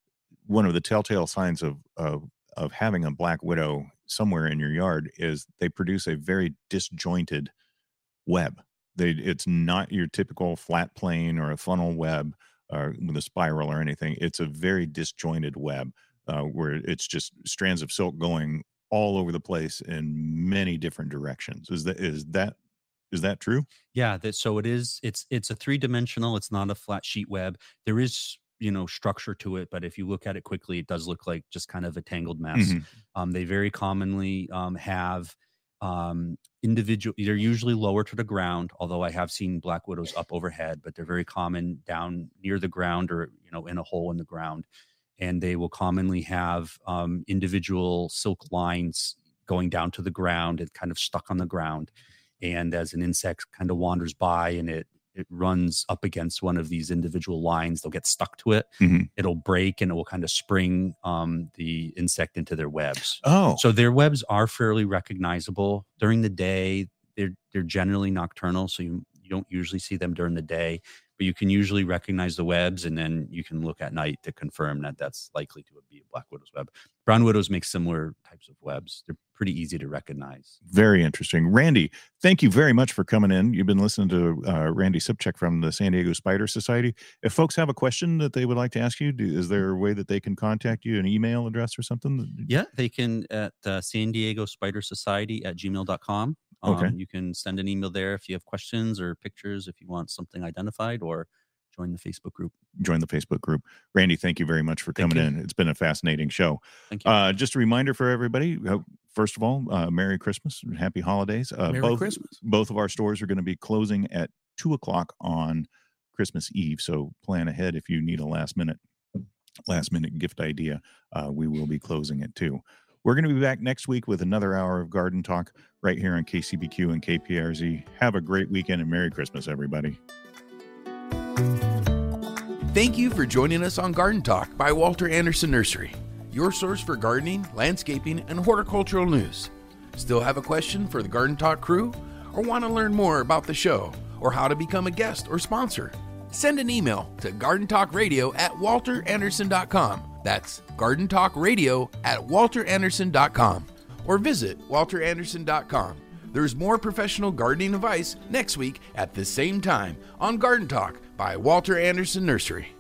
one of the telltale signs of of of having a black widow somewhere in your yard is they produce a very disjointed web. They it's not your typical flat plane or a funnel web or with a spiral or anything. It's a very disjointed web uh, where it's just strands of silk going all over the place in many different directions. Is that is that is that true? Yeah, that so it is. It's it's a three dimensional. It's not a flat sheet web. There is, you know, structure to it, but if you look at it quickly, it does look like just kind of a tangled mess. Mhm. Um, they very commonly um, have um, individual. They're usually lower to the ground, although I have seen black widows up overhead, but they're very common down near the ground or you know in a hole in the ground, and they will commonly have um, individual silk lines going down to the ground and kind of stuck on the ground. And as an insect kind of wanders by and it it runs up against one of these individual lines, they'll get stuck to it. Mhm. It'll break and it will kind of spring um, the insect into their webs. Oh, So their webs are fairly recognizable during the day. They're they're generally nocturnal, so you you don't usually see them during the day. but you can usually recognize the webs, and then you can look at night to confirm that that's likely to be a black widow's web. Brown widows make similar types of webs. They're pretty easy to recognize. Very interesting. Randy, thank you very much for coming in. You've been listening to uh, Randy Sipchek from the San Diego Spider Society. If folks have a question that they would like to ask you, do, is there a way that they can contact you, an email address or something? Yeah, they can at uh, San Diego Spider Society at gmail dot com. Um, Okay. You can send an email there if you have questions or pictures, if you want something identified, or join the Facebook group. Join the Facebook group. Randy, thank you very much for Thank coming you. in. It's been a fascinating show. Thank you. Uh, just a reminder for everybody, uh, first of all, uh, Merry Christmas and Happy Holidays. Uh, Merry both, Christmas. Both of our stores are going to be closing at two o'clock on Christmas Eve. So plan ahead if you need a last minute, last minute gift idea. Uh, we will be closing at two. We're going to be back next week with another hour of Garden Talk right here on K C B Q and K P R Z. Have a great weekend and Merry Christmas, everybody. Thank you for joining us on Garden Talk by Walter Anderson Nursery, your source for gardening, landscaping, and horticultural news. Still have a question for the Garden Talk crew? Or want to learn more about the show or how to become a guest or sponsor? Send an email to gardentalkradio at walter anderson dot com. That's gardentalkradio at walter anderson dot com. Or visit walter anderson dot com. There's more professional gardening advice next week at the same time on Garden Talk by Walter Anderson Nursery.